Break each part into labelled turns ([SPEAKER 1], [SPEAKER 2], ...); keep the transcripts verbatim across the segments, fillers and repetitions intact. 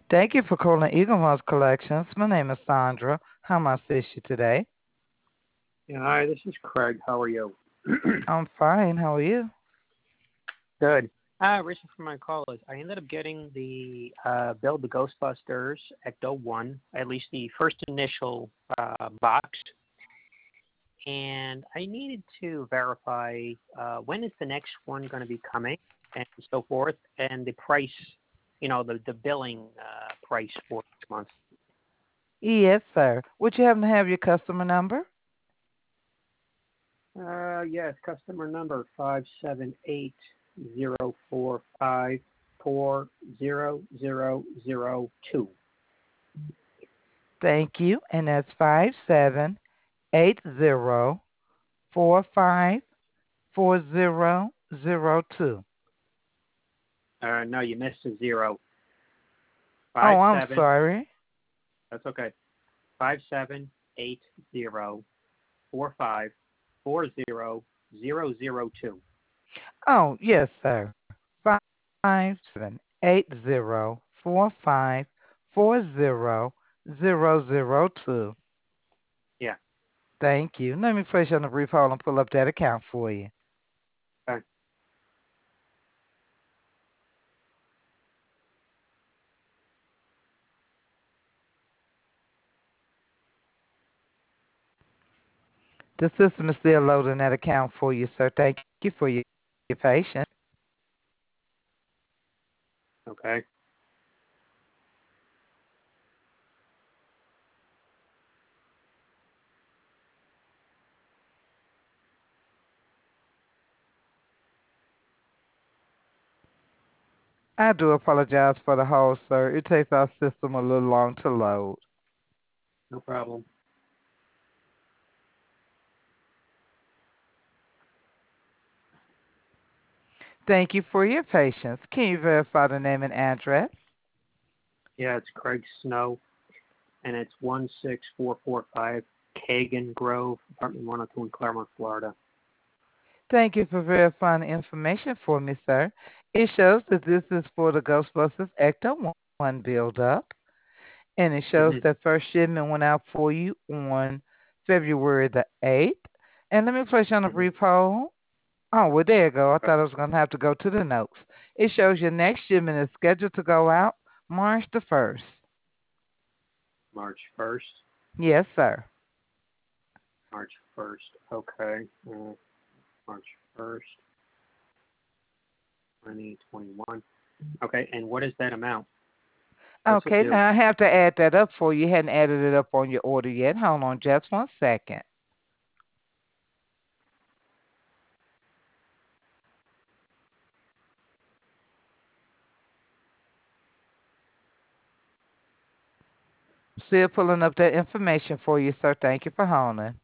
[SPEAKER 1] Thank you for calling Eagle Mouse Collections. My name is Sandra. How may I assist you today?
[SPEAKER 2] Yeah, hi, this is Craig. How are you?
[SPEAKER 1] I'm fine. How are you?
[SPEAKER 2] Good. Uh, reason for my call is I ended up getting the uh, Build the Ghostbusters Ecto one, at least the first initial uh, box, and I needed to verify uh, when is the next one going to be coming and so forth, and the price, you know, the, the billing uh, price for each month.
[SPEAKER 1] Yes, sir. Would you happen to have your customer number?
[SPEAKER 2] Uh, yes, customer number five seven eight zero four five four zero zero zero two.
[SPEAKER 1] Thank you. And that's five seven eight zero four five four zero zero two.
[SPEAKER 2] Uh, no, you missed a zero.
[SPEAKER 1] Oh,
[SPEAKER 2] Five
[SPEAKER 1] I'm
[SPEAKER 2] seven.
[SPEAKER 1] sorry.
[SPEAKER 2] That's okay. Five seven eight zero four five four zero zero zero two.
[SPEAKER 1] Oh, yes, sir. Five seven eight zero four five four zero zero zero two.
[SPEAKER 2] Yeah.
[SPEAKER 1] Thank you. Let me place you on a brief hold and pull up that account for you.
[SPEAKER 2] Okay.
[SPEAKER 1] The system is still loading that account for you, sir. Thank you for your patience.
[SPEAKER 2] Okay.
[SPEAKER 1] I do apologize for the hold, sir. It takes our system a little long to load.
[SPEAKER 2] No problem.
[SPEAKER 1] Thank you for your patience. Can you verify the name and address?
[SPEAKER 2] Yeah, it's Craig Snow, and it's one six four four five Kagan Grove, apartment one oh two in Claremont, Florida.
[SPEAKER 1] Thank you for verifying the information for me, sir. It shows that this is for the Ghostbusters Ecto one build up, and it shows
[SPEAKER 2] Mm-hmm.
[SPEAKER 1] that first shipment went out for you on February the eighth. And let me place you on a
[SPEAKER 2] Mm-hmm.
[SPEAKER 1] brief hold. Oh, well, there you go. I
[SPEAKER 2] Okay.
[SPEAKER 1] thought I was going to have to go to the notes. It shows your next shipment is scheduled to go out March the first.
[SPEAKER 2] March first.
[SPEAKER 1] Yes, sir.
[SPEAKER 2] March first. Okay. Uh, March first, twenty twenty-one. Okay, and what is that amount? What's it
[SPEAKER 1] Okay,
[SPEAKER 2] do?
[SPEAKER 1] now I have to add that up for you. You hadn't added it up on your order yet. Hold on just one second. Still pulling up that information for you, sir. Thank you for holding.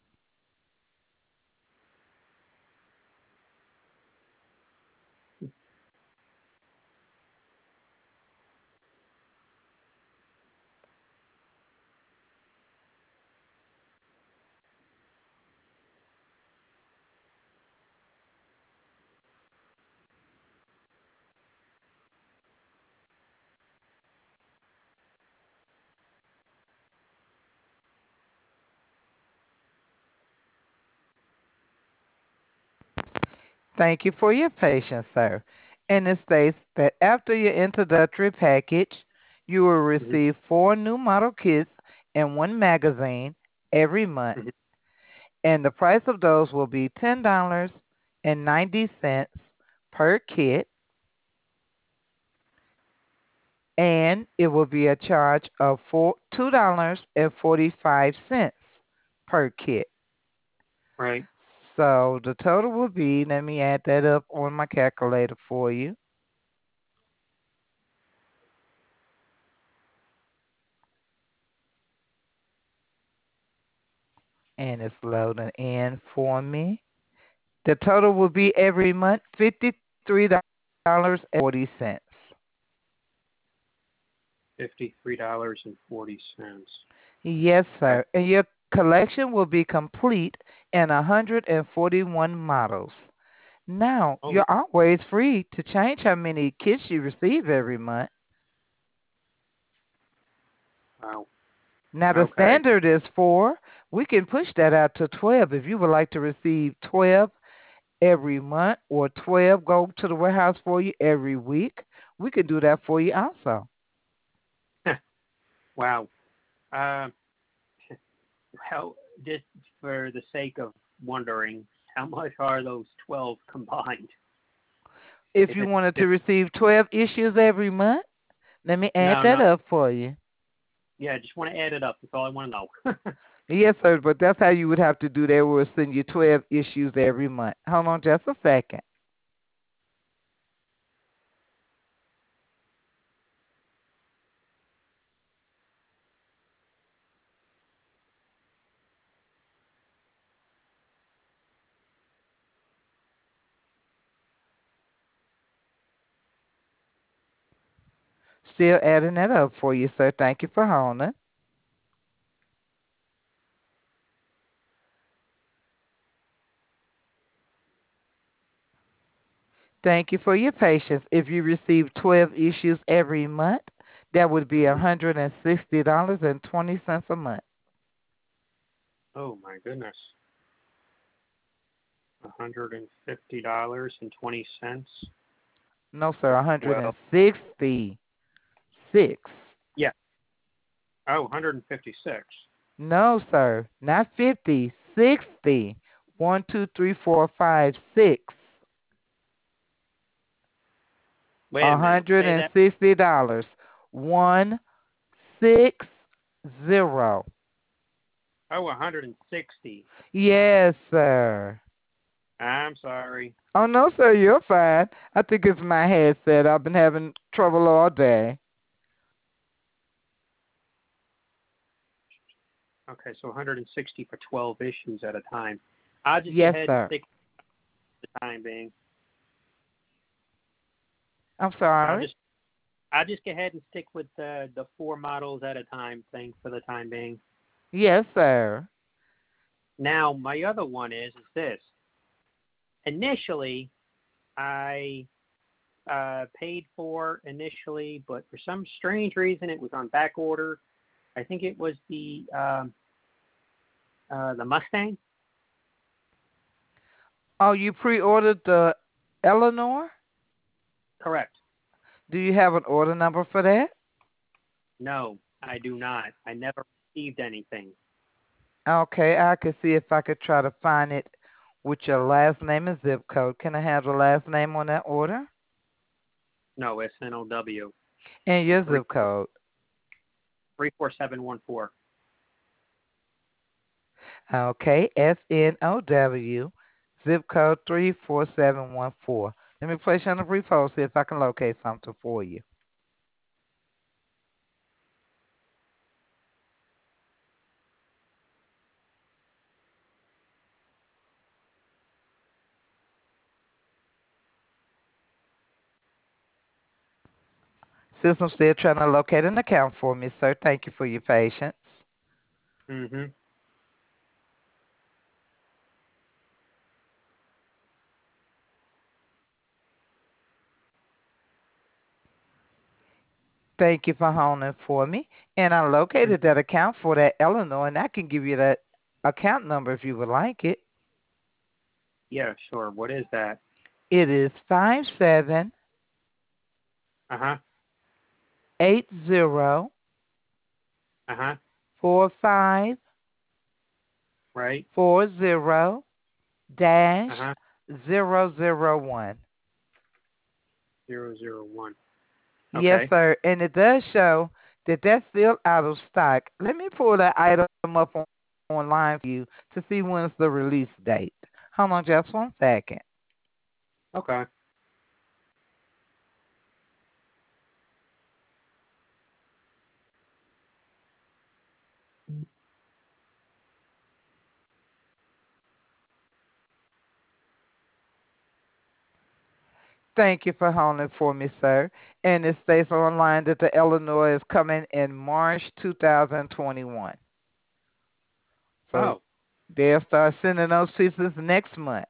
[SPEAKER 1] Thank you for your patience, sir. And it states that after your introductory package, you will
[SPEAKER 2] Mm-hmm.
[SPEAKER 1] receive four new model kits and one magazine every month.
[SPEAKER 2] Mm-hmm.
[SPEAKER 1] And the price of those will be ten dollars and ninety cents per kit, and it will be a charge of four two dollars and forty five cents per kit.
[SPEAKER 2] Right.
[SPEAKER 1] So the total will be, let me add that up on my calculator for you, and it's loading in for me. The total will be every month fifty three dollars and forty cents.
[SPEAKER 2] Fifty-three dollars and forty cents.
[SPEAKER 1] Yes,
[SPEAKER 2] Okay.
[SPEAKER 1] sir. And your collection will be complete in one hundred forty-one models. Now,
[SPEAKER 2] Oh,
[SPEAKER 1] you're always free to change how many kits you receive every month.
[SPEAKER 2] Wow.
[SPEAKER 1] Now the
[SPEAKER 2] Okay.
[SPEAKER 1] standard is four. We can push that out to twelve if you would like to receive twelve every month or twelve go to the warehouse for you every week. We can do that for you also.
[SPEAKER 2] Wow. Uh, how just for the sake of wondering, how much are those twelve combined?
[SPEAKER 1] If
[SPEAKER 2] If
[SPEAKER 1] you
[SPEAKER 2] it's
[SPEAKER 1] wanted to
[SPEAKER 2] just
[SPEAKER 1] receive twelve issues every month, let me add
[SPEAKER 2] no,
[SPEAKER 1] that
[SPEAKER 2] no.
[SPEAKER 1] up for you.
[SPEAKER 2] Yeah, I just want to add it up. That's all I want to know.
[SPEAKER 1] Yes, sir, but that's how you would have to do that. We'll send you twelve issues every month. Hold on just a second. Still adding that up for you, sir. Thank you for holding. Thank you for your patience. If you receive twelve issues every month, that would be
[SPEAKER 2] Mhm.
[SPEAKER 1] one hundred sixty dollars and twenty cents a month.
[SPEAKER 2] Oh my goodness. one hundred fifty dollars and twenty cents
[SPEAKER 1] No, sir,
[SPEAKER 2] for twelve.
[SPEAKER 1] one hundred sixty-six.
[SPEAKER 2] Yeah. Oh, one hundred fifty-six.
[SPEAKER 1] No, sir, not fifty, sixty. One, two, three, four, five, six.
[SPEAKER 2] Wait a minute. Say that.
[SPEAKER 1] one hundred sixty dollars. One, six, zero.
[SPEAKER 2] Oh, one hundred sixty.
[SPEAKER 1] Yes, sir.
[SPEAKER 2] I'm sorry.
[SPEAKER 1] Oh, no, sir, you're fine. I think it's my headset. I've been having trouble all day.
[SPEAKER 2] Okay, so one hundred sixty for twelve issues at a time. I'll just go
[SPEAKER 1] Yes,
[SPEAKER 2] ahead and
[SPEAKER 1] sir.
[SPEAKER 2] stick for the time being.
[SPEAKER 1] I'm
[SPEAKER 2] I'll
[SPEAKER 1] sorry.
[SPEAKER 2] just I'll just go ahead and stick with the the four models at a time thing for the time being.
[SPEAKER 1] Yes, sir.
[SPEAKER 2] Now, my other one is is this. Initially, I uh, paid for initially, but for some strange reason, it was on back order. I think it was the um, uh, the Mustang.
[SPEAKER 1] Oh, you pre-ordered the Eleanor?
[SPEAKER 2] Correct.
[SPEAKER 1] Do you have an order number for that?
[SPEAKER 2] No, I do not. I never received anything.
[SPEAKER 1] Okay, I could see if I could try to find it with your last name and zip code. Can I have the last name on that order?
[SPEAKER 2] No, S N O W
[SPEAKER 1] And your
[SPEAKER 2] three
[SPEAKER 1] zip code.
[SPEAKER 2] three four seven one four.
[SPEAKER 1] Okay, S N O W, zip code three four seven one four. Let me place you on a brief hold, see if I can locate something for you. System still trying to locate an account for me, sir. Thank you for your patience.
[SPEAKER 2] Mm-hmm.
[SPEAKER 1] Thank you for holding for me. And I located that account for that Eleanor, and I can give you that account number if you would like it.
[SPEAKER 2] Yeah, sure. What is that?
[SPEAKER 1] It is five seven
[SPEAKER 2] Uh huh.
[SPEAKER 1] eight zero
[SPEAKER 2] Uh huh.
[SPEAKER 1] four five
[SPEAKER 2] Right.
[SPEAKER 1] four zero dash
[SPEAKER 2] Uh huh.
[SPEAKER 1] zero zero one.
[SPEAKER 2] Zero zero one.
[SPEAKER 1] Yes,
[SPEAKER 2] Okay.
[SPEAKER 1] sir. And it does show that that's still out of stock. Let me pull that item up on, online for you to see when's the release date. Hold on just one second.
[SPEAKER 2] Okay.
[SPEAKER 1] Thank you for holding for me, sir. And it states online that the Illinois is coming in March two thousand twenty-one. So
[SPEAKER 2] Oh.
[SPEAKER 1] they'll start sending those pieces next month.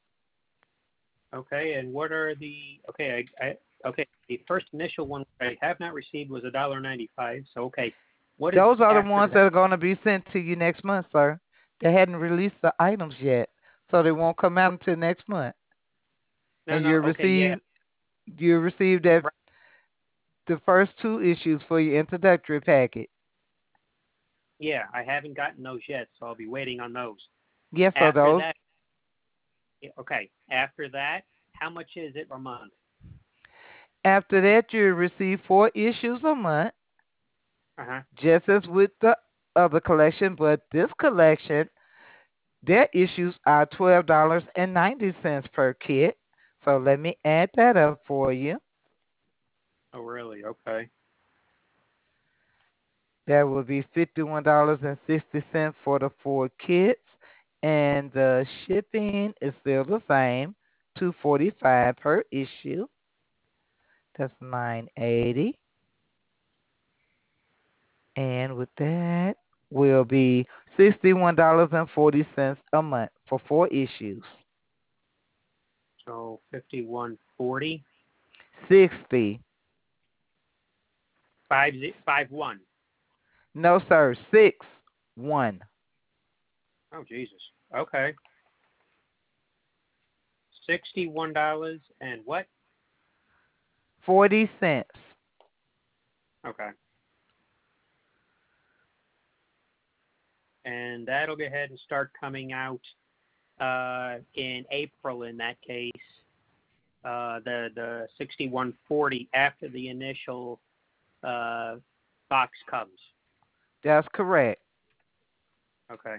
[SPEAKER 2] Okay. And what are the? Okay. I. I okay. The first initial one I have not received was a dollar ninety five. So okay. What is
[SPEAKER 1] Those are the
[SPEAKER 2] after
[SPEAKER 1] ones
[SPEAKER 2] that?
[SPEAKER 1] that are going to be sent to you next month, sir. They hadn't released the items yet, so they won't come out until next month.
[SPEAKER 2] No,
[SPEAKER 1] And
[SPEAKER 2] no.
[SPEAKER 1] you'll
[SPEAKER 2] Okay, yeah,
[SPEAKER 1] receive you receive that
[SPEAKER 2] right.
[SPEAKER 1] the first two issues for your introductory packet.
[SPEAKER 2] Yeah, I haven't gotten those yet, so I'll be waiting on those.
[SPEAKER 1] Yes, so
[SPEAKER 2] After
[SPEAKER 1] those
[SPEAKER 2] that, yeah, okay. After that, how much is it a month?
[SPEAKER 1] after that you'll receive four issues a month,
[SPEAKER 2] Uh huh.
[SPEAKER 1] just as with the other collection, but this collection, their issues are twelve dollars and ninety cents per kit. So let me add that up for you.
[SPEAKER 2] Oh, really? Okay.
[SPEAKER 1] That would be fifty-one dollars and sixty cents for the four kits, and the shipping is still the same, two forty-five per issue. That's nine eighty. And with that will be sixty-one dollars and forty cents a month for four issues.
[SPEAKER 2] So fifty-one forty,
[SPEAKER 1] sixty.
[SPEAKER 2] five five one.
[SPEAKER 1] No, sir. Six. One.
[SPEAKER 2] Oh, Jesus. Okay. Sixty-one dollars and what?
[SPEAKER 1] Forty cents.
[SPEAKER 2] Okay. And that'll go ahead and start coming out uh, in April. In that case, uh, the the sixty-one forty after the initial uh, box comes.
[SPEAKER 1] That's correct.
[SPEAKER 2] Okay.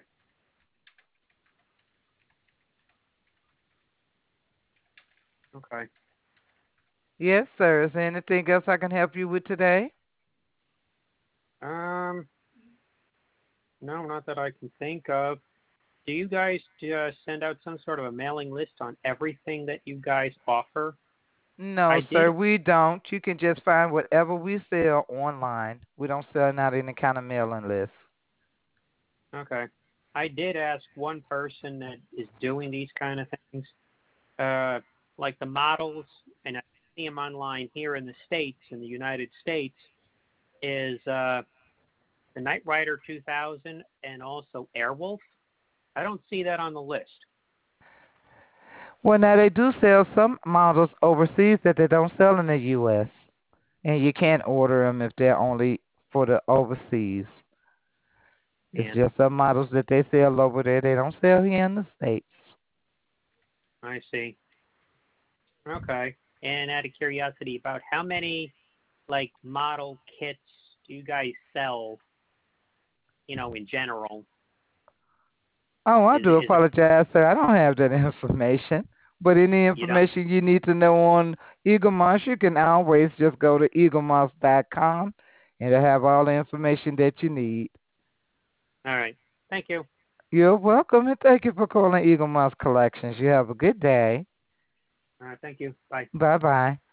[SPEAKER 2] Okay.
[SPEAKER 1] Yes, sir. Is there anything else I can help you with today?
[SPEAKER 2] Um. No, not that I can think of. Do you guys uh, send out some sort of a mailing list on everything that you guys offer?
[SPEAKER 1] No,
[SPEAKER 2] I
[SPEAKER 1] sir,
[SPEAKER 2] did.
[SPEAKER 1] we don't. You can just find whatever we sell online. We don't sell out any kind of mailing list.
[SPEAKER 2] Okay. I did ask one person that is doing these kind of things, uh, like the models, and I see them online here in the States, in the United States, is uh, the Knight Rider two thousand and also Airwolf. I don't see that on the list.
[SPEAKER 1] Well, now they do sell some models overseas that they don't sell in the U S, and you can't order them if they're only for the overseas. It's
[SPEAKER 2] And
[SPEAKER 1] just some models that they sell over there they don't sell here in the States.
[SPEAKER 2] I see. Okay. And out of curiosity, about how many like model kits do you guys sell? You know, in general,
[SPEAKER 1] Oh, I
[SPEAKER 2] is
[SPEAKER 1] do
[SPEAKER 2] is it
[SPEAKER 1] apologize, sir. I don't have that information. But any
[SPEAKER 2] you don't?
[SPEAKER 1] information you need to know on Eagle Moss, you can always just go to eagle moss dot com and it'll have all the information that you need.
[SPEAKER 2] All right. Thank you.
[SPEAKER 1] You're welcome and thank you for calling Eagle Moss Collections. You have a good day.
[SPEAKER 2] All right. Thank you. Bye.
[SPEAKER 1] Bye bye.